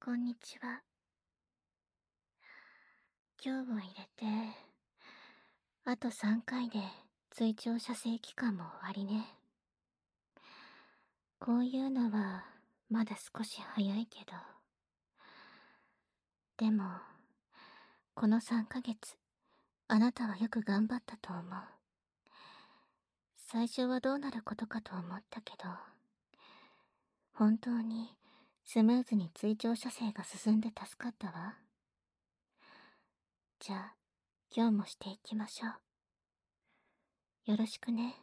こんにちは。今日を入れて、あと3回で追徴射精期間も終わりね。こういうのはまだ少し早いけど。でも、この3ヶ月、あなたはよく頑張ったと思う。最初はどうなることかと思ったけど、本当にスムーズに追徴射精が進んで助かったわ。じゃあ、今日もしていきましょう。よろしくね。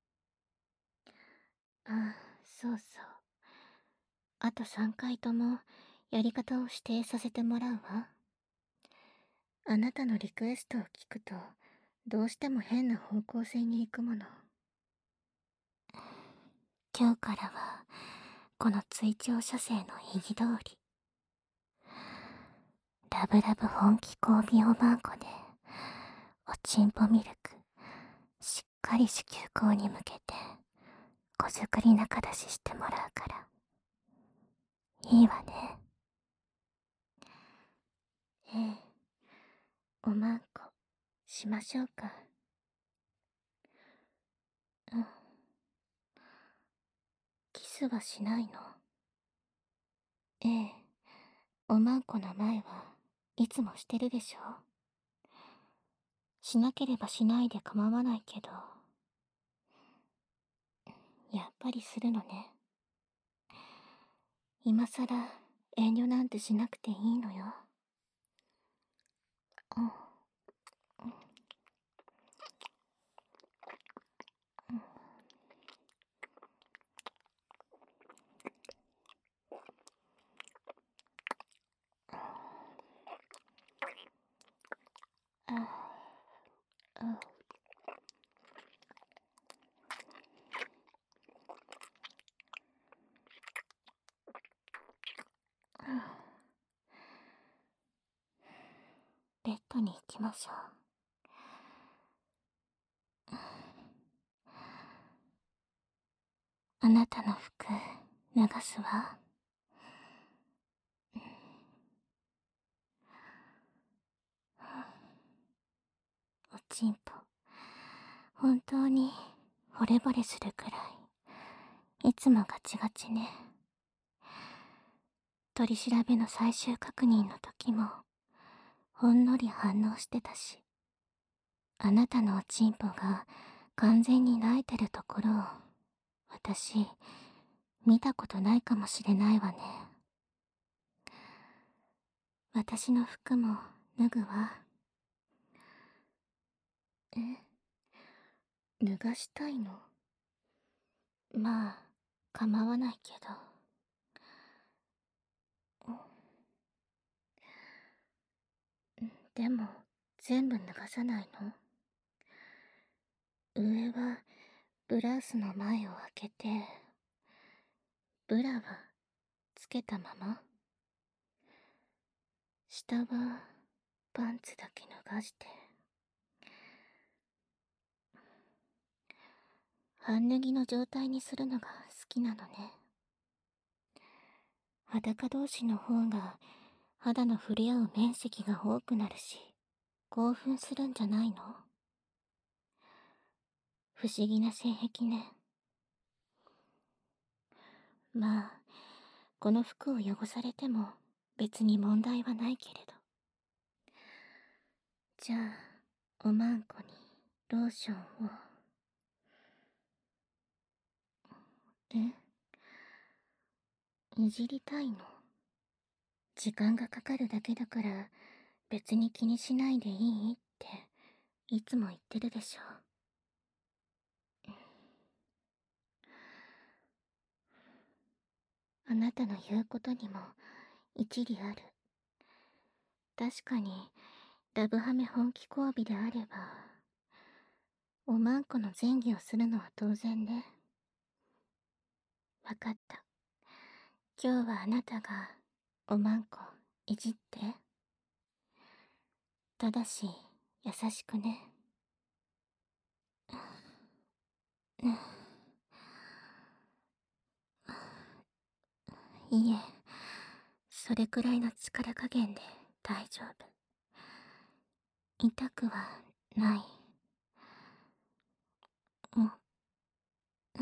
あ、そうそう。あと3回ともやり方を指定させてもらうわ。あなたのリクエストを聞くと、どうしても変な方向性に行くもの。今日からは、この追徴射精の意義通り。ラブラブ本気交尾おまんこで、おちんぽミルク、しっかり子宮口に向けて、子作り仲出ししてもらうから。いいわね。ええ、おまんこ、しましょうか。うん。キスはしないの？ええ、おまんこの前はいつもしてるでしょ？しなければしないで構わないけど、やっぱりするのね。今さら遠慮なんてしなくていいのよ。うん、あ、あ、ベッドに行きましょう。あなたの服脱がすわ。おちんぽ、本当に惚れ惚れするくらい、いつもガチガチね。取り調べの最終確認の時も、ほんのり反応してたし、あなたのおちんぽが完全に泣いてるところを、私、見たことないかもしれないわね。私の服も脱ぐわ。え、脱がしたいの？まあ、構わないけど。でも、全部脱がさないの？上は、ブラウスの前を開けて、ブラは、つけたまま？下は、パンツだけ脱がして。半脱ぎの状態にするのが好きなのね。裸同士の方が肌の触れ合う面積が多くなるし、興奮するんじゃないの？不思議な性癖ね。まあ、この服を汚されても別に問題はないけれど。じゃあ、おまんこにローションを。え？いじりたいの？時間がかかるだけだから別に気にしないでいいっていつも言ってるでしょ。あなたの言うことにも一理ある。確かにラブハメ本気交尾であれば、おまんこの前戯をするのは当然ね。わかった。今日はあなたがおまんこいじって。ただし優しくね。いえ、 それくらいの力加減で大丈夫。痛くはない。うん、うん。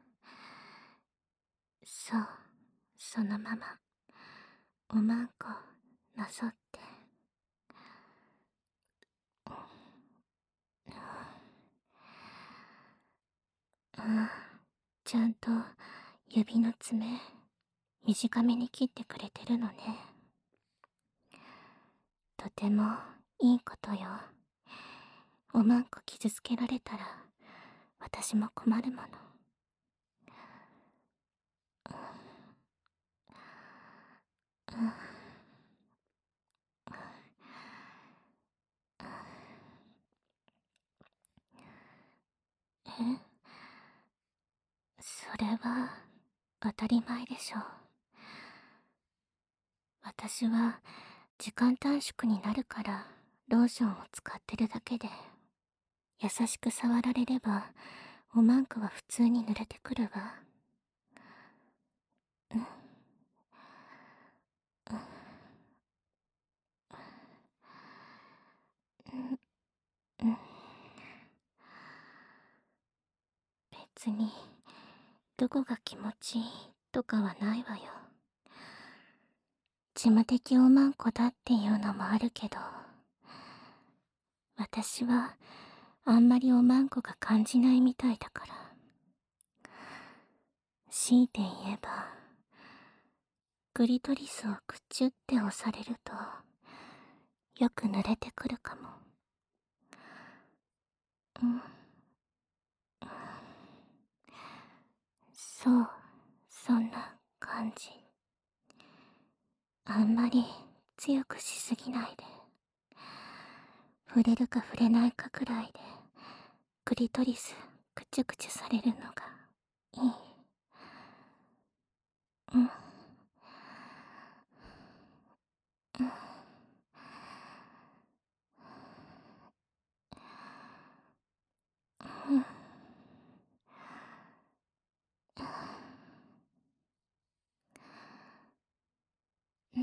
そう、そのまま、おまんこ、なぞって。うん、ちゃんと指の爪、短めに切ってくれてるのね。とてもいいことよ。おまんこ傷つけられたら、私も困るもの。うん、え、それは当たり前でしょう。私は時間短縮になるからローションを使ってるだけで、優しく触られればおまんこは普通に濡れてくるわ。うん、うん、うん。別にどこが気持ちいいとかはないわよ。事務的おまんこだっていうのもあるけど、私はあんまりおまんこが感じないみたいだから。強いて言えば、クリトリスをクチュって押されるとよく濡れてくるかも。うん、そう、そんな感じ。あんまり強くしすぎないで。触れるか触れないかくらいでクリトリスクチュクチュされるのがいい。うん、うん、うん。うん、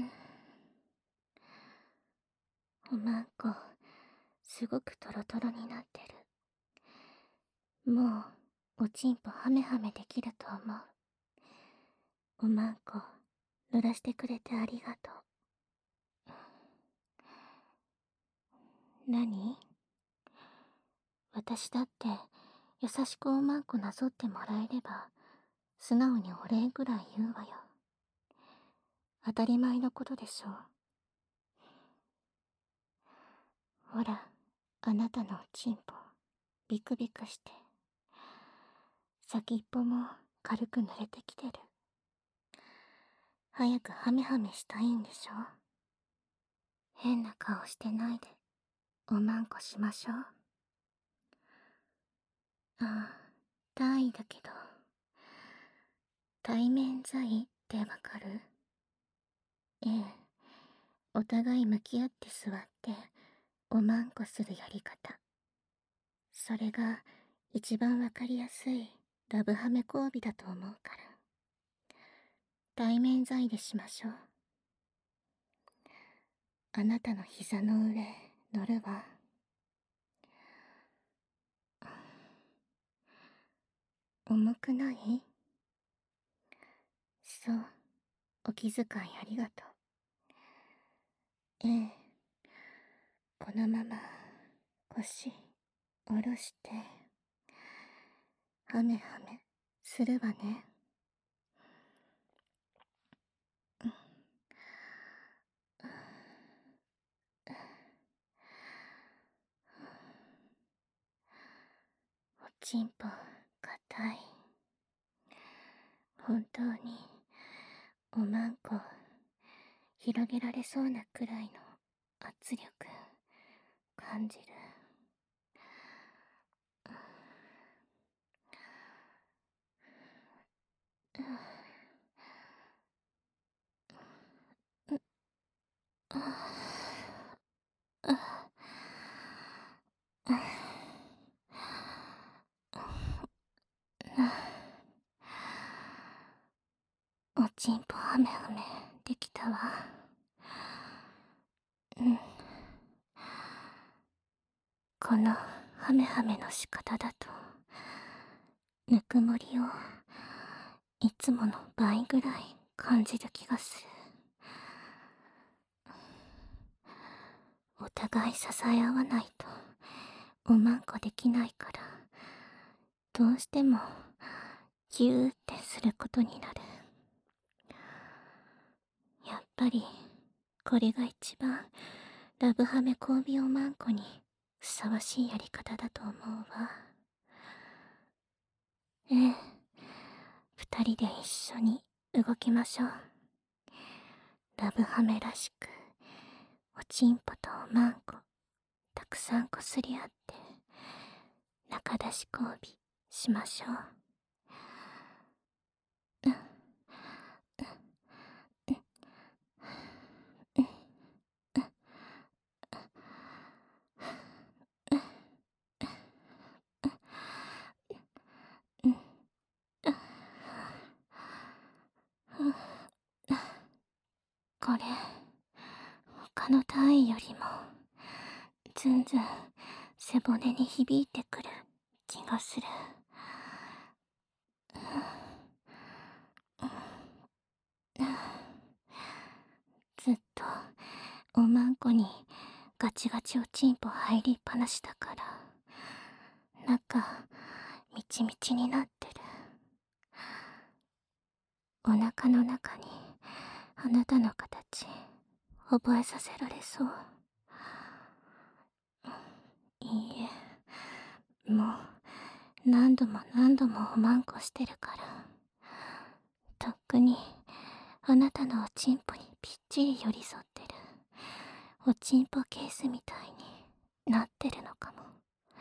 おまんこすごくトロトロになってる。もうおちんぽハメハメできると思う。おまんこ濡らしてくれてありがとう。何？私だって優しくおまんこなぞってもらえれば素直にお礼ぐらい言うわよ。当たり前のことでしょう。ほら、あなたのおちんぽビクビクして先っぽも軽く濡れてきてる。早くハメハメしたいんでしょ。変な顔してないでおまんこしましょう。ああ、単位だけど対面罪ってわかる？ええ、お互い向き合って座っておまんこするやり方。それが一番わかりやすいラブハメ交尾だと思うから。対面罪でしましょう。あなたの膝の上乗るわ。重くない？そう、お気遣いありがとう。ええ、このまま腰下ろしてハメハメするわね。おちんぽ硬い。本当におまんこ広げられそうなくらいの圧力感じる。おちんぽハメハメできた？ たわ。このハメハメの仕方だとぬくもりをいつもの倍ぐらい感じる気がする。お互い支え合わないとおまんこできないから、どうしてもギューってすることになる。やっぱりこれが一番ラブハメ交尾おまんこにふさわしいやり方だと思うわ。ええ、二人で一緒に動きましょう。ラブハメらしくおちんぽとおまんこたくさんこすり合って仲出し交尾しましょう。これ他の単位よりもずんずん背骨に響いてくる気がする。ずっとおまんこにガチガチおちんぽ入りっぱなしだから中みちみちになってる。お腹の中にあなたの形覚えさせられそう。いいえ、もう何度も何度もおまんこしてるから、とっくにあなたのおちんぽにぴっちり寄り添ってるおちんぽケースみたいになってるのかも。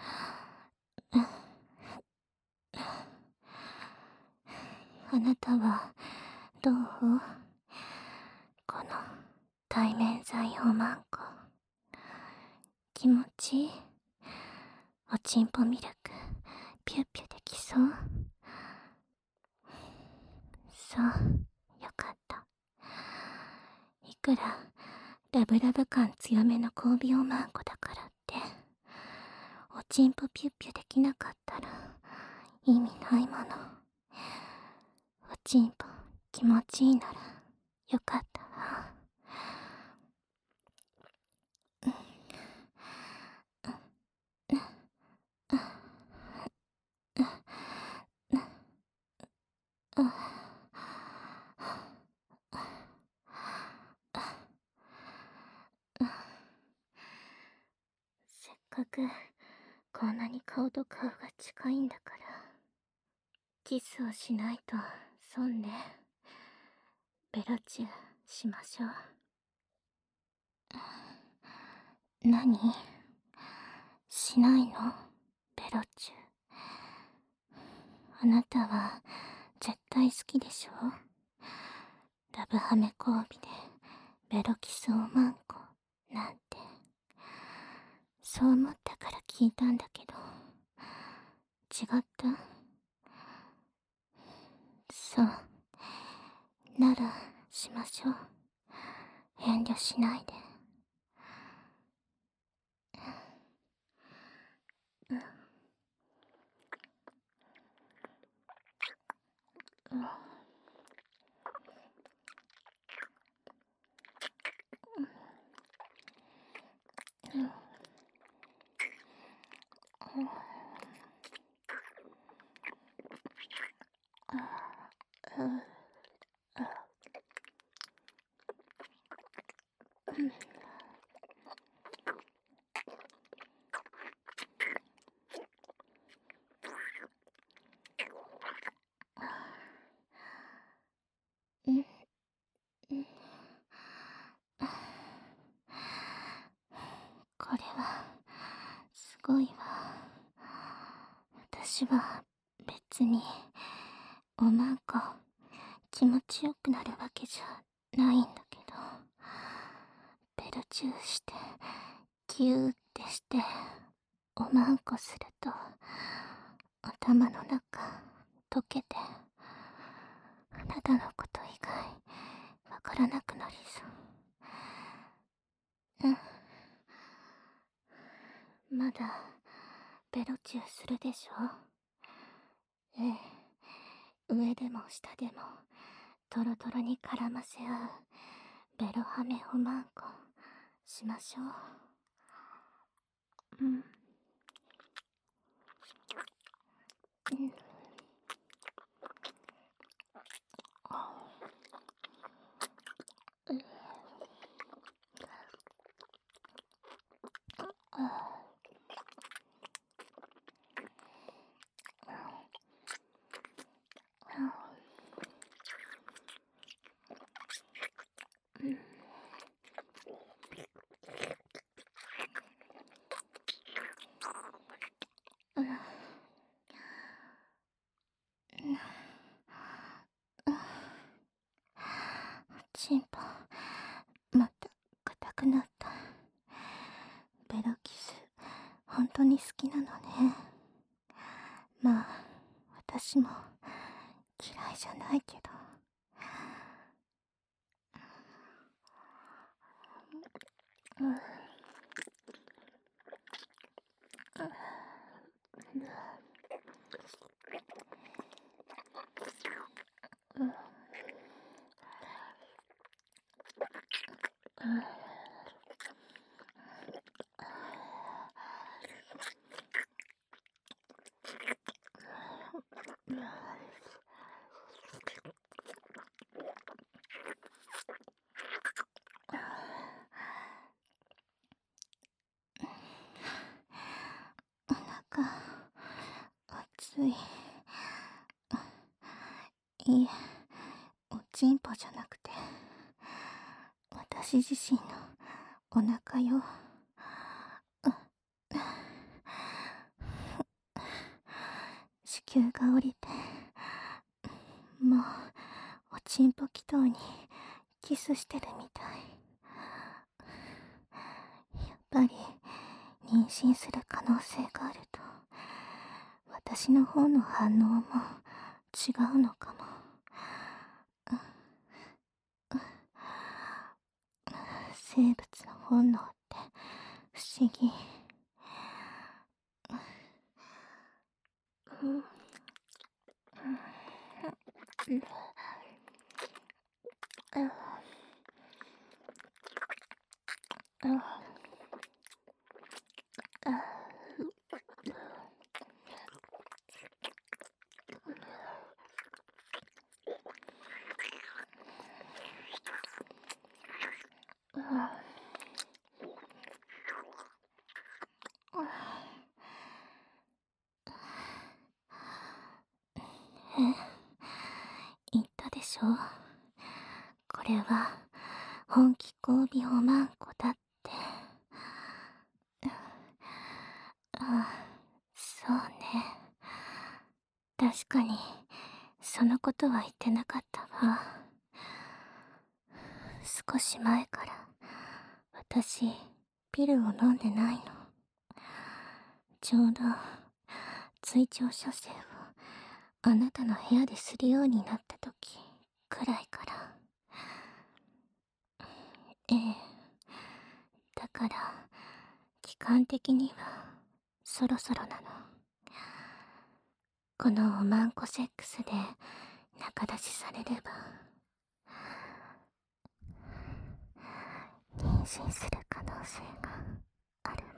あなたはどう？この対面剤おまんこ気持ちいい？おちんぽミルクピュッピュできそう？そう、よかった。いくらラブラブ感強めの交尾おまんこだからっておちんぽピュッピュできなかったら意味ないもの。おちんぽ気持ちいいならよかったわ。せっかくこんなに顔と顔が近いんだからキスをしないと損ね。ベロチューしましょう。何？しないの？ベロチュー。あなたは絶対好きでしょ？ラブハメ交尾でベロキスおまんこなんて。そう思ったから聞いたんだけど違った？そうならしましょう。遠慮しないで。これはすごいわ。私は別におまんこ気持ちよくなるわけじゃないんだけど、ベロチューしてキューってしておまんこすると頭の中溶けてあなたのこと以外わからなくなりそまだベロチューするでしょ。ええ、上でも下でもトロトロに絡ませ合うベロハメおまんこしましょう。うん。うん。うん。チンポまた硬くなった。ベロキス本当に好きなのね。まあ私も嫌いじゃないけど。うん。お腹熱い。いえ、おちんぽじゃなくて私自身のお腹よ。子宮が降りてもうおちんぽ祈祷にキスしてるみたい。やっぱり妊娠する可能性があると私の方の反応も違うのかも。生物の本能って不思議。うん。言ったでしょ、これは本気交尾おまんこだって。ああ、そうね。確かにそのことは言ってなかったわ。少し前から私ピルを飲んでないの。ちょうど追徴射精をあなたの部屋でするようになった時くらいから。ええ、だから期間的にはそろそろなの。このおまんこセックスで仲出しされれば妊娠する可能性がある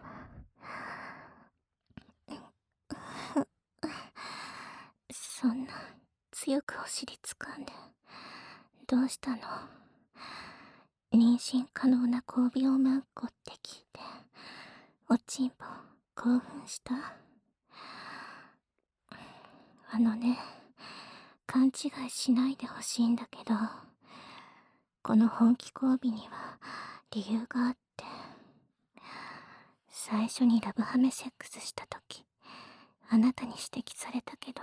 わ。そんな強くお尻掴んでどうしたの？妊娠可能な交尾おまんこって聞いておちんぽ興奮した？あのね、勘違いしないでほしいんだけど、この本気交尾には理由があって。最初にラブハメセックスした時あなたに指摘されたけど、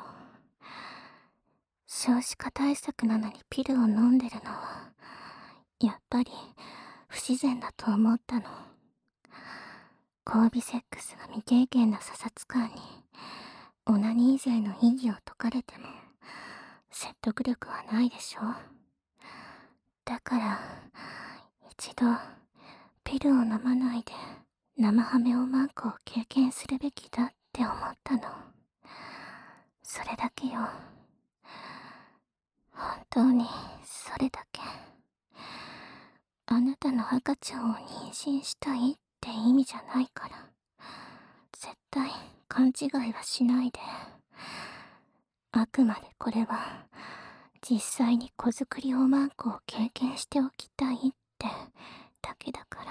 少子化対策なのにピルを飲んでるのはやっぱり不自然だと思ったの。交尾セックスが未経験な査察官にオナニー勢の意義を解かれても説得力はないでしょ。だから一度ピルを飲まないで生ハメをマンコを経験するべきだって思ったの。それだけよ。本当にそれだけ。あなたの赤ちゃんを妊娠したいって意味じゃないから。絶対勘違いはしないで。あくまでこれは実際に子作りおまんこを経験しておきたいってだけだから。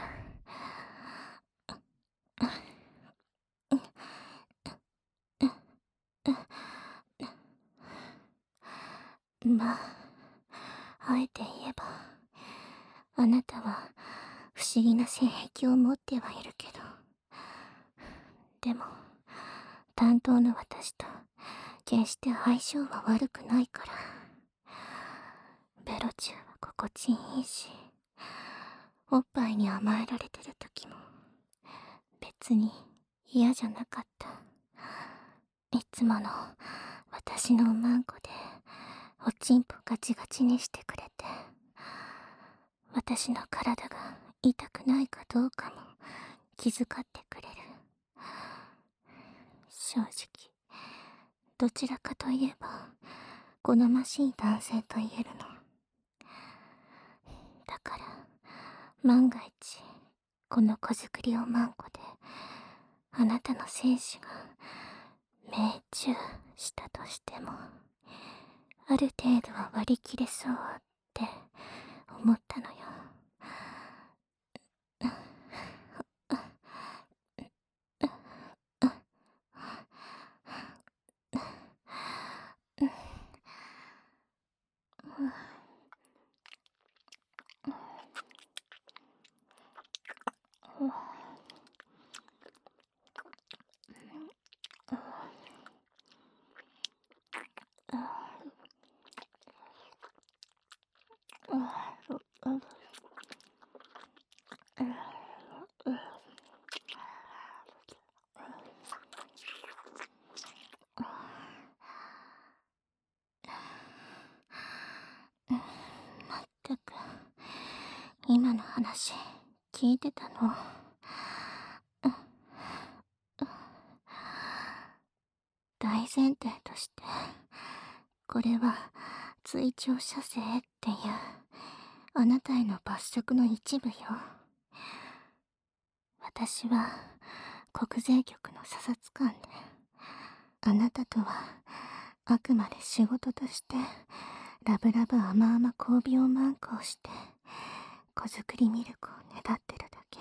まあ、あえて言えば、あなたは不思議な性癖を持ってはいるけど、でも担当の私と決して相性は悪くないから。ベロチューは心地いいし、おっぱいに甘えられてる時も別に嫌じゃなかった。いつもの私のおまんこでおちんぽガチガチにしてくれて、私の体が痛くないかどうかも気遣ってくれる。正直どちらかといえば好ましい男性と言えるの。だから万が一この子作りおまんこであなたの精子が命中したとしても、ある程度は割り切れそうって思ったのよ。まったく今の話聞いてたの？大前提としてこれは追徴射精っていうあなたへの罰則の一部よ。私は国税局の査察官で、あなたとはあくまで仕事としてラブラブ甘々交尾をマンコをして子作りミルクをねだってるだけ。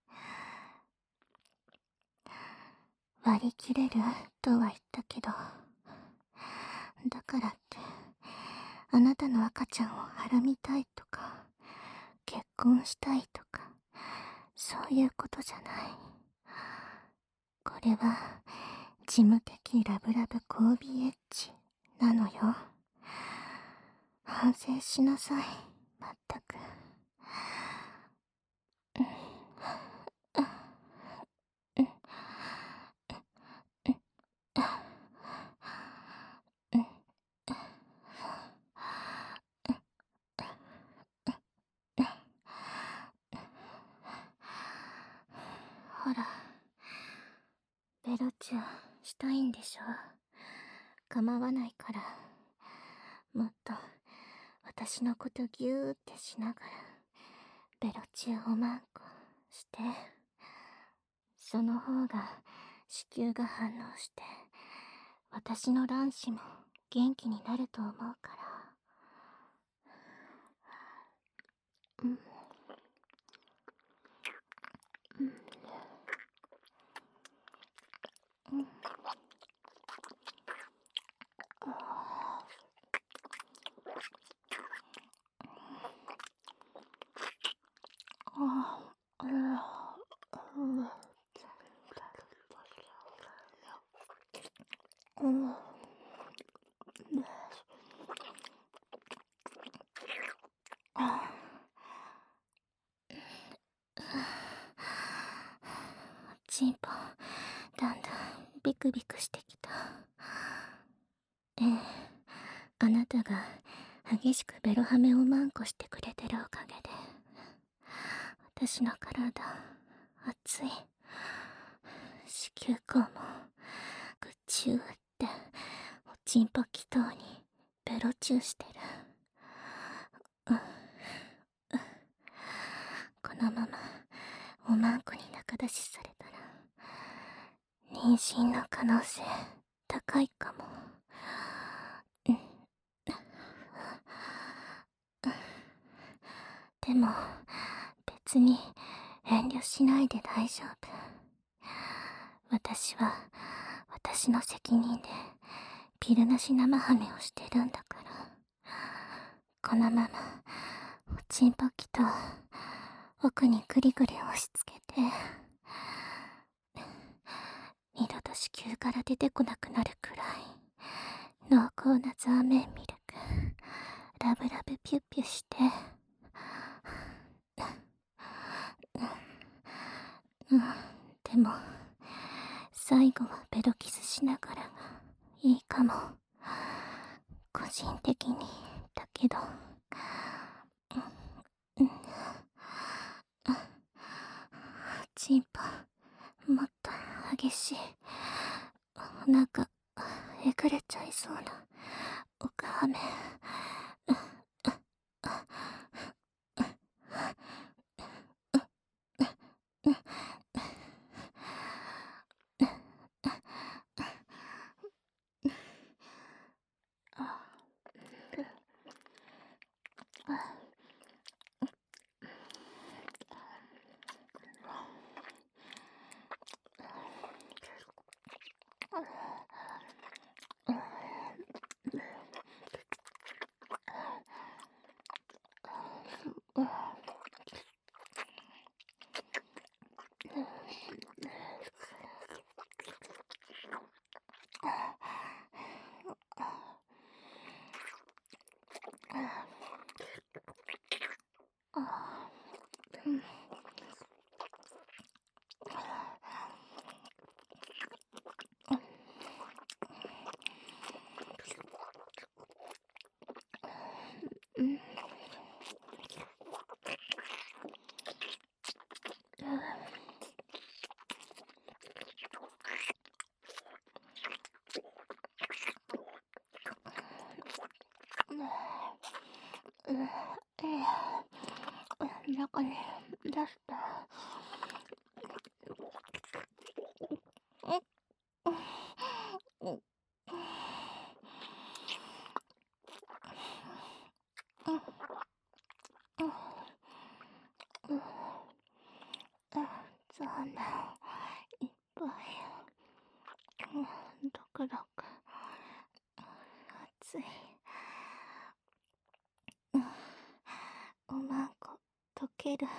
割り切れるとは言ったけど、だからってあなたの赤ちゃんをはらみたいとか結婚したいとかそういうことじゃない。これは事務的ラブラブ交尾エッチなのよ。反省しなさい。まったく。ほら、ベロチューしたいんでしょ。構わないから、もっと私のことギューってしながらベロチューをマンコして、その方が子宮が反応して私の卵子も元気になると思うから。チンポだんだんビクビクしてきた。ええ、あなたが激しくベロハメをマンコしてくれてるおかげで私の体熱い。 子宮口もぐっちゅうっておちんぽ祈祷にベロチューしてる。このままおまんこに仲出しされたら妊娠の可能性高いかも。でも別に遠慮しないで大丈夫。私は私の責任でピルなし生ハメをしてるんだから。このままおちんぽきと奥にグリグリ押し付けて、二度と子宮から出てこなくなるくらい濃厚なザーメンミルクラブラブピュッピュして、でも最後はベロキスしながらがいいかも。個人的にだけど。チンポもっと激しい。なんかえぐれちゃいそうなおかはめ。中に出した。残念。いっぱい。ドクドク。熱い。おまんこ溶ける。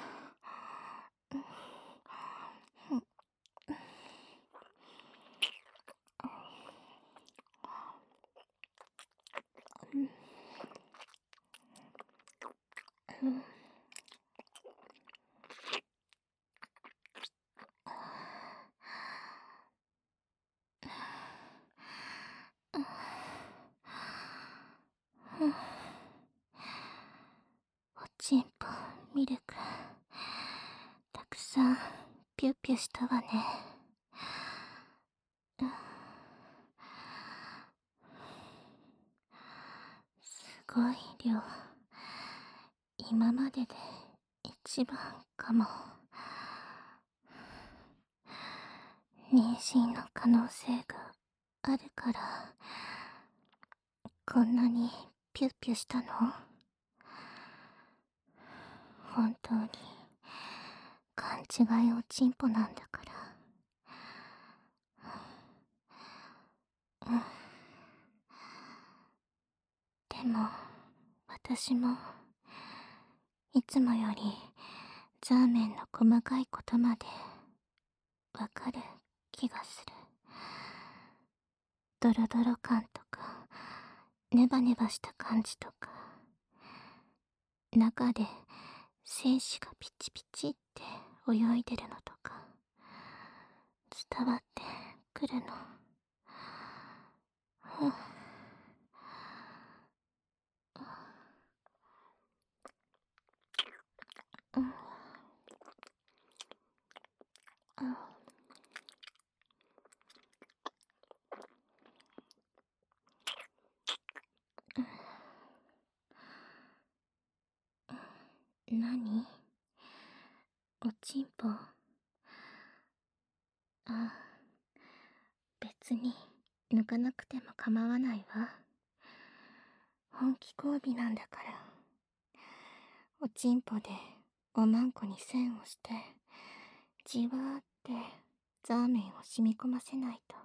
おちんぽミルクたくさんピュッピュしたわね。すごい量。今までで一番かも。妊娠の可能性があるからこんなにピュッピュしたの？本当に勘違いおちんぽなんだから。でも私もいつもよりザーメンの細かいことまでわかる気がする。ドロドロ感とかネバネバした感じとか、中で精子がピチピチって泳いでるのとか伝わってくるの。 何？おちんぽ。あ、別に抜かなくても構わないわ。本気交尾なんだから。おちんぽでおまんこに線をして、じわーってザーメンを染み込ませないと。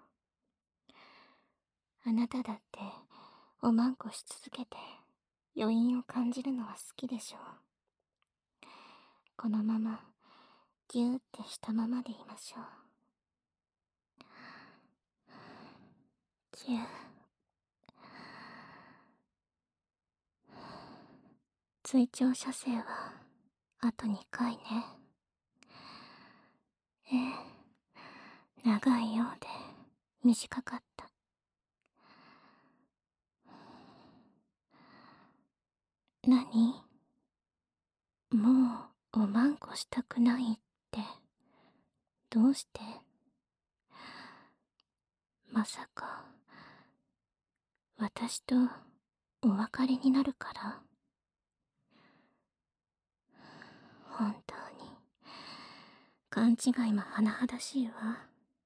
あなただっておまんこし続けて余韻を感じるのは好きでしょう。このままギューってしたままでいましょう。ギュー。追徴射精はあと2回ね。ええ、長いようで短かった。何？もうおまんこしたくないって、どうして？まさか私とお別れになるから？本当に勘違いも甚だしいわ。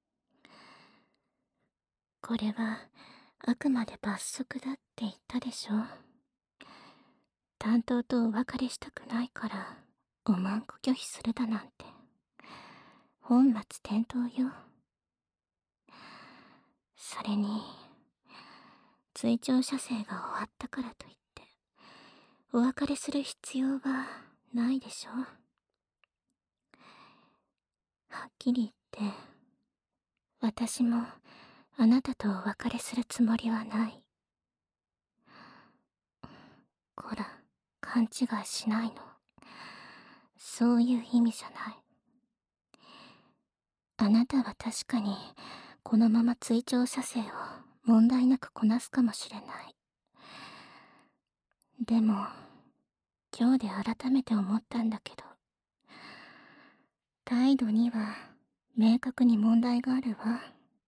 これはあくまで罰則だって言ったでしょ。担当とお別れしたくないからおまんこ拒否するだなんて本末転倒よ。それに追徴射精が終わったからといってお別れする必要はないでしょ。はっきり言って私もあなたとお別れするつもりはない。こら、勘違いしないの。そういう意味じゃない。あなたは確かにこのまま追徴射精を問題なくこなすかもしれない。でも今日で改めて思ったんだけど、態度には明確に問題があるわ。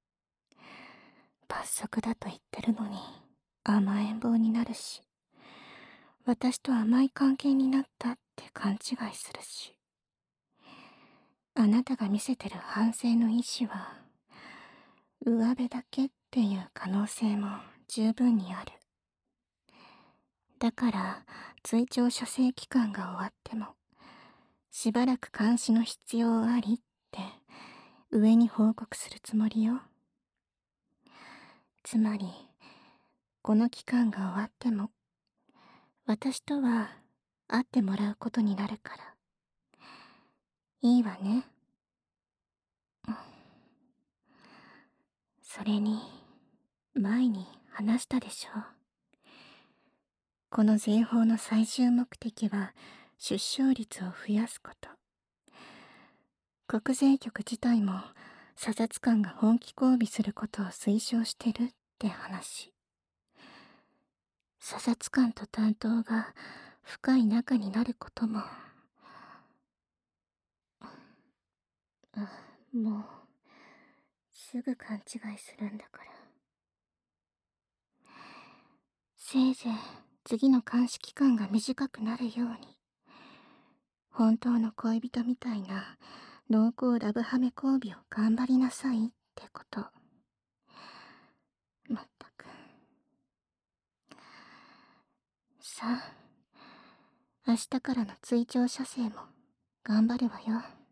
罰則だと言ってるのに甘えん坊になるし、私と甘い関係になったって勘違いするし、あなたが見せてる反省の意思は上辺だけっていう可能性も十分にある。だから追徴射精期間が終わってもしばらく監視の必要ありって上に報告するつもりよ。つまりこの期間が終わっても私とは会ってもらうことになるから。いいわね。それに前に話したでしょ。この税法の最終目的は出生率を増やすこと。国税局自体も査察官が本気交尾することを推奨してるって話。査察官と担当が深い仲になることも。もうすぐ勘違いするんだから。せいぜい次の監視期間が短くなるように、本当の恋人みたいな濃厚ラブハメ交尾を頑張りなさいってこと。まったく。さあ、明日からの追徴射精も頑張るわよ。